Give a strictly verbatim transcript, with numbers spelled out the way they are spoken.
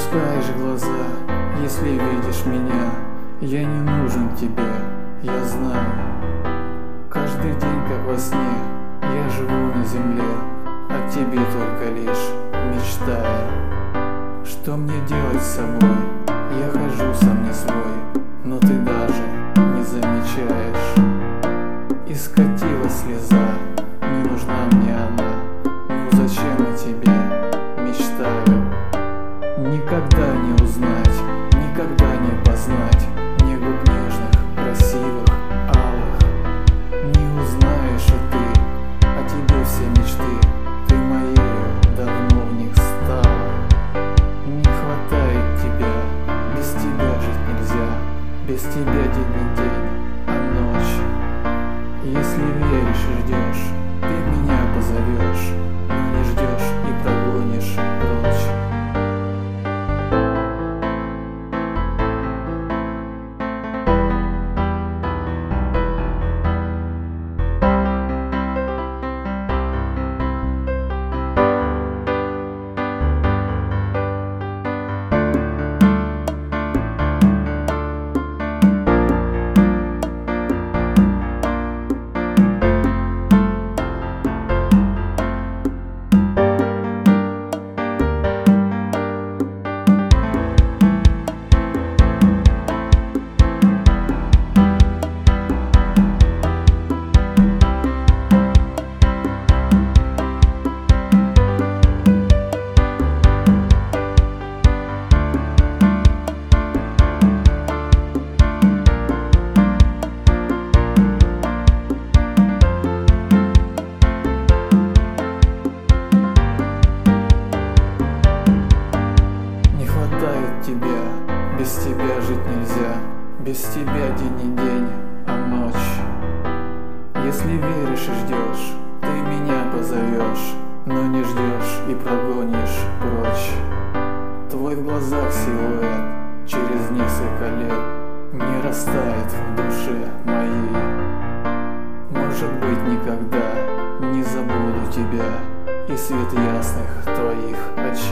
опускаешь глаза, если видишь меня. Я не нужен тебе, я знаю. Каждый день, как во сне, я живу на земле, о тебе только лишь мечтая. Что мне делать с собой? Я хожу сам не свой, но ты даже не замечаешь. И скатилась слеза, не нужна мне она. Ну зачем я тебе мечтаю? Никогда не узнать, никогда не познать мне губ нежных, красивых, алых. Не узнаешь и ты, о тебе все мечты, ты моею давно в них стала. Не хватает тебя, без тебя жить нельзя, без тебя день не день, а ночь. Если веришь и ждешь, ты меня позовешь, но не ждешь и прогонишь прочь. Тебя, без тебя жить нельзя, без тебя день не день, а ночь. Если веришь и ждешь, ты меня позовешь, но не ждешь и прогонишь прочь. Твой в глазах силуэт через несколько лет не растает в душе моей. Может быть, никогда не забуду тебя и свет ясных твоих очей.